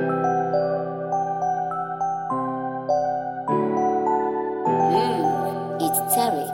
It's Terry.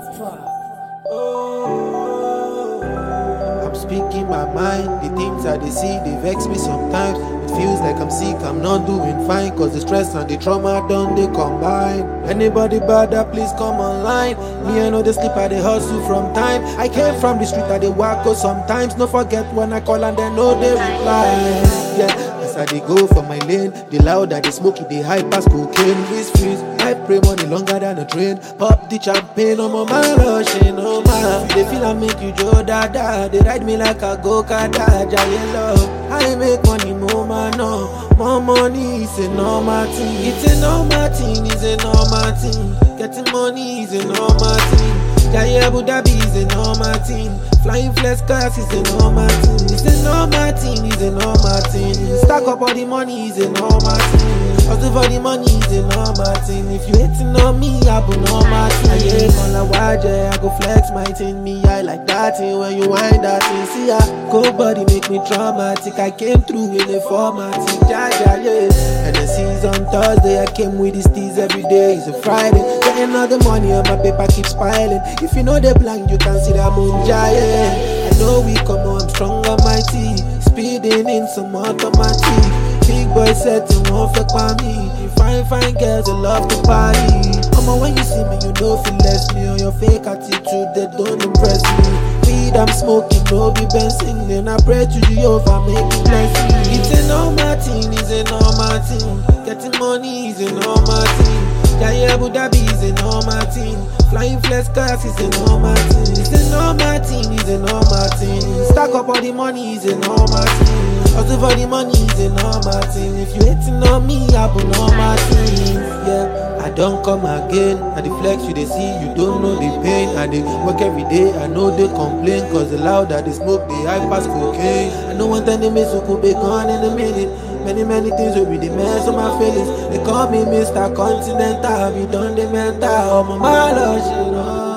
I'm speaking my mind, the things I they see, they vex me sometimes. It feels like I'm sick, I'm not doing fine, cause the stress and the trauma done they combine. Anybody bother, please come online. Me I know they sleep, I they hustle from time. I came from the street, I they walk out sometimes. No forget when I call and they know they reply. Yeah, as I they go for my lane, the louder they smoky, they high pass cocaine. This freeze, I pray money longer than a train. Pop the champagne, I'm on my rushing, oh man. They feel I make you Joe Dada. They ride me like a go-kart, giant love. I make money, more man, no. More money is a normal thing. It's a normal thing, it's a normal thing. Getting money is a normal thing. Jaya Abu Dhabi is a normal thing. Flying flex cars is a normal thing. It's a normal thing, it's a normal thing. Stack up all the money is a normal thing. Hustle for the money is a normal thing. If you hating on me, I be normal thing. I ain't gonna watch it, I go flex my thing. Me, I like that thing when you wind that thing. See ya, go body make me traumatic. I came through in a formatic, yeah. And the season Thursday, I came with these teas every day. It's a Friday, getting all the money on my paper keeps piling. If you know the blind, you can see that moon giant. I know we come on strong and mighty, speeding in some automatic. Big boy setting one for me. Fine girls, they love to party. When you see me, you know feel less me. On your fake attitude, they don't impress me. Weed I'm smoking, no be bouncing. Then I pray to Jehovah, make me bless me. It's a normal thing, it's a normal thing. Getting money is a normal thing. Jaya Abu Dhabi is a normal thing. Flying flex cars is a normal thing. It's a normal thing, it's a normal thing. Stack up all the money is a normal thing. Hustle for the money is a normal thing. If you hating on me, I be normal thing. Yeah, I don't come again. I the flex you they see, you don't know the pain. I they work every day, I know they complain. Cause the loud that they smoke, they high pass cocaine. I know one time they miss who could be gone in a minute. Many things will be the mess of my feelings. They call me Mr. Continental, we done the mental. Oh my lord, you know.